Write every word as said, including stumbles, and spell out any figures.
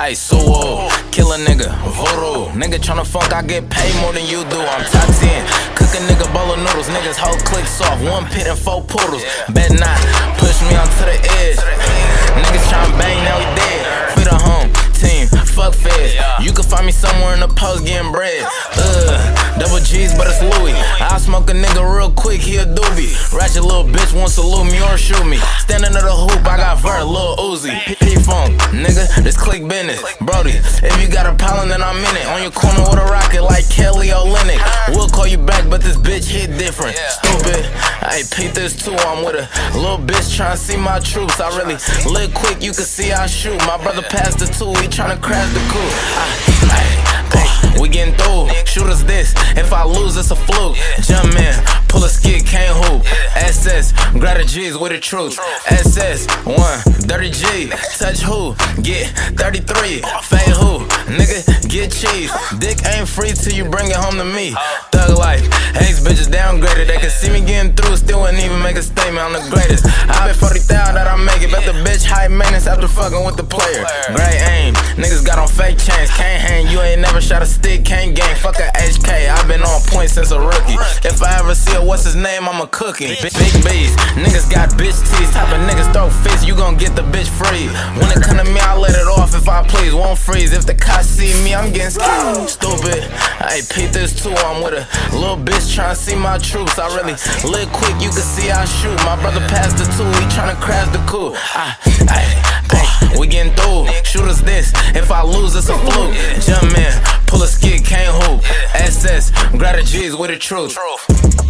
I suo, kill a nigga, voodoo. Nigga tryna funk, I get paid more than you do. I'm top ten, cook a nigga bowl of noodles. Niggas whole click soft, one pit and four poodles. Bet not, push me onto the edge. Niggas tryna bang, now we dead. Fit a home team, fuck feds. You can find me somewhere in the post getting bread. Ugh, double G's, but it's Louis. I'll smoke a nigga real quick, he a doobie. Ratchet little bitch won't salute me or shoot me. Standing at the hoop, I got vert, Lil Uzi. P-Funk, nigga, this click business. Brody, if you got a problem, then I'm in it. On your corner with a rocket like Kelly Olynyk. We'll call you back, but this bitch hit different. Stupid, I peep this too. I'm with a little bitch tryna see my troops. I really lit quick, you can see I shoot. My brother passed the two, he tryna crash the coupe. I, I, I, we getting through. Shoot us this, if I lose, it's a fluke. Jump in, pull a skid, can't hoop. S S, grab the G's with the truth. S S, one, dirty G. Touch who? Get thirty-three. Fade who? Nigga, get cheese. Dick ain't free till you bring it home to me. Thug life, ex bitches downgraded. They can see me getting through, still wouldn't even make a statement. I'm the greatest. I bet forty thousand that I make it. Bet the bitch high maintenance after fucking with the player. Great aim, niggas got on fake chains. Can't hang, you ain't never shot a stick, can't gang. Fuck a H K, I been on point since a rookie. If I ever see a what's his name, I'm a cookie. Big, big B's, niggas got bitch teeth. Type of niggas throw fists, you gon' get the bitch free. When it come to me, I let it off if I please. Won't freeze, if the cops see me, I'm getting scared. Stupid, I peep this too. I'm with a little bitch tryna see my troops. I really lit quick, you can see I shoot. My brother passed the two, he tryna crash the coupe. I, I, I, we getting through. Shoot us this, if I lose, it's a fluke. Jump in, pull a skid, can't hoop. S S, grab the G's with the truth.